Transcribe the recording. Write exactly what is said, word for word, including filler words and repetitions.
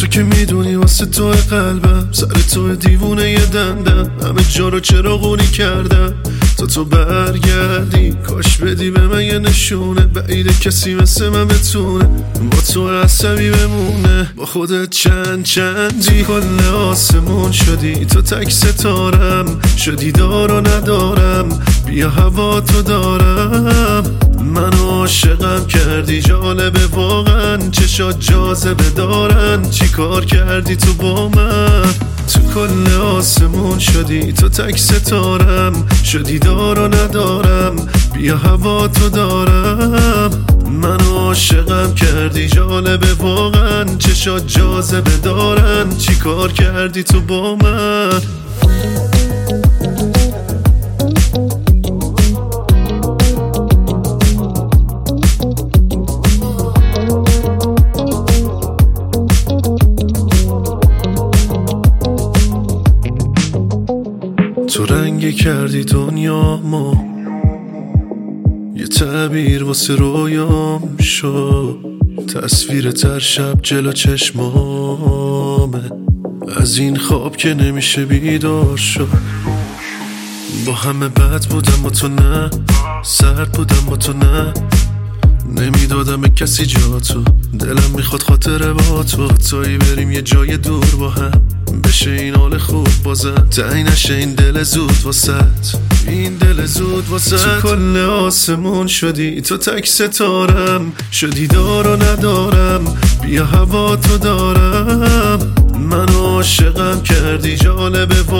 که میدونی واسه تو قلبم سر تو دیوونه یه دندم، همه جا رو چراغونی کردم تا تو برگردی. کاش بدی به من یه نشونه، بعیده کسی مثل من بتونه با تو عصبی بمونه. با خودت چند چندی کل آسمون شدی، تو تک ستارم شدی دار و ندارم. بیا هوا تو دارم، منو عاشقم کردی. جالبه واقعا چشات جاذبه دارن، چی کار کردی تو با من؟ تو کل آسمون شدی، تو تک ستارم شدی دار و ندارم. بیا هوا تو دارم، منو عاشقم کردی. جالبه واقعا چشات جاذبه دارن، چی کار کردی تو با من؟ تو رنگی کردی دنیامو، یه تعبیر واسه رویام شد. تصویر تر شب جلو چشمامه، از این خواب که نمیشه بیدار شد. با همه بد بودم با تو نه، سرد بودم با تو نه. نمیدادم به کسی جا تو، دلم میخواد خاطره با تو. تایی بریم یه جای دور با هم، بشه این حال خوب بازم. تعیین نشه این دل زود واسط، این دل زود واسط. تو کل آسمون شدی، تو تک ستارم شدی دار و ندارم. بیا هوا تو دارم، منو عاشقم کردی. جالبه